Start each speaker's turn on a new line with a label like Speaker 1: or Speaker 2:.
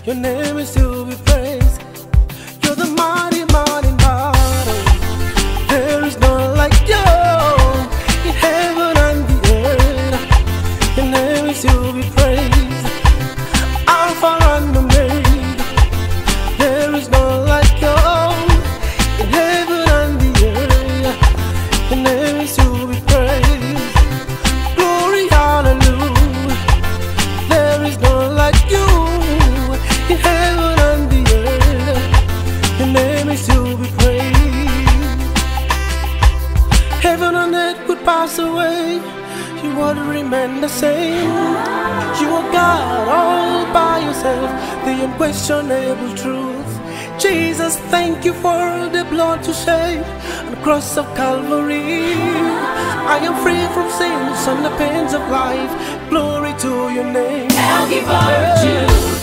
Speaker 1: Your name is to be praised. You're the mighty, mighty battle. There is none like you in heaven and the earth. Your name is to be praised. Alpha and Omega. There is none like you in heaven and the earth. Your name is to be praised. Glory, hallelujah. There is none like you in heaven and the earth. Your name is to be praised. Heaven and earth could pass away, you would remain the same. You are God all by yourself, the unquestionable truth. Jesus, thank you for the blood to shed on the cross of Calvary. I am free from sins and the pains of life. Glory to your name.
Speaker 2: I'll give virtue.